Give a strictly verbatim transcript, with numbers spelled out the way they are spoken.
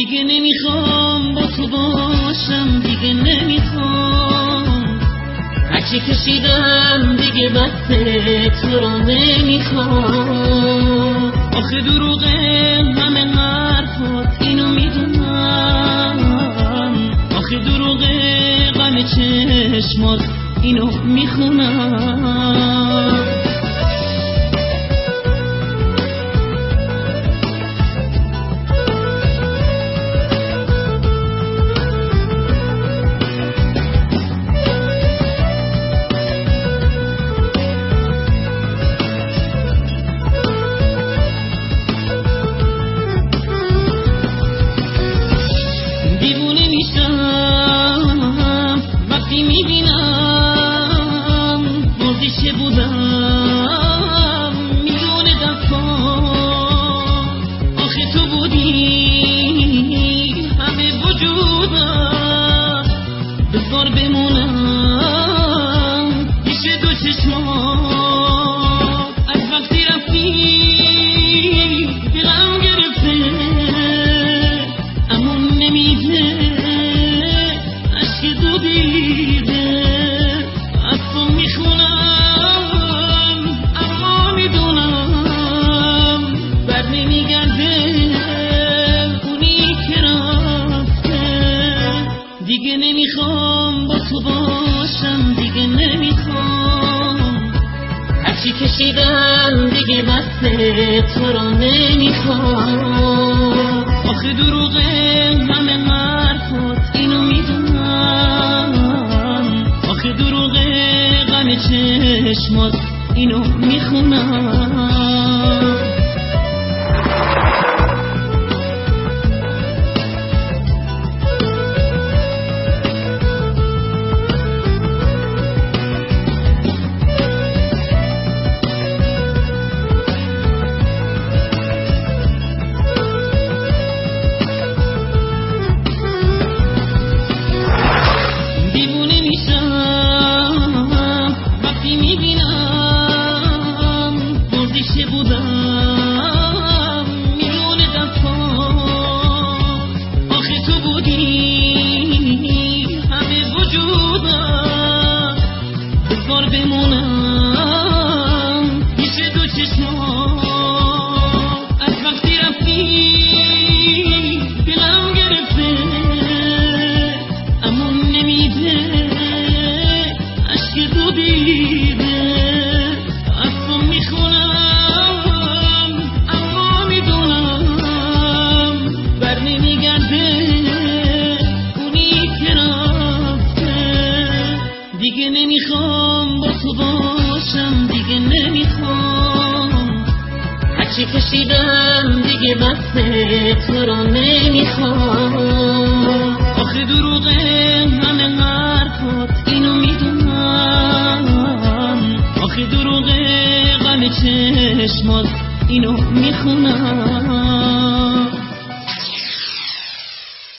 دیگه نمیخوام با تو باشم، دیگه نمیخوام هرچی کشیدم دیگه بسه، تو رو نمیخوام. آخه دروغه همه حرفات، اینو میدونم. آخه دروغه غم چشمات، اینو میخونم. دیوونه میشم وقتی میبینم مرزیشه بودم میلیون دفعه. آخه تو بودی همه وجودم، بذار بمونم پیش دو چشمات. از وقتی رفتی دلم گرفته، اما نمیده عشق دو دیده. از تو میخونم اما میدونم بر نمیگرده اونی که رفته. دیگه نمیخوام با تو باشم، دیگه نمیخوام هرچی کشیدم دیگه بسه، تو رو نمیخوام. آخه دروغه همه حرفات، اینو میدونم. آخه دروغه غم چشمات، اینو میخونم. دیوونه میشم وقتی میبینم مرزیشه بودم میلیون دفعه. آخه تو بودی همه وجودم، بذار بمونم پیش دو چشمات. از وقتی رفتی دلم گرفته، اما نمیده عشق دو دیده. از تو میخونم اما میدونم بر نمیگرده اونی که رفته. دیگه نمیخوام با تو باشم، دیگه نمیخوام هرچی کشیدم دیگه بسه، تو رو نمیخوام. آخه دروغه همه حرفات، اینو میدونم. آخه دروغه غم چشمات، اینو میخونم.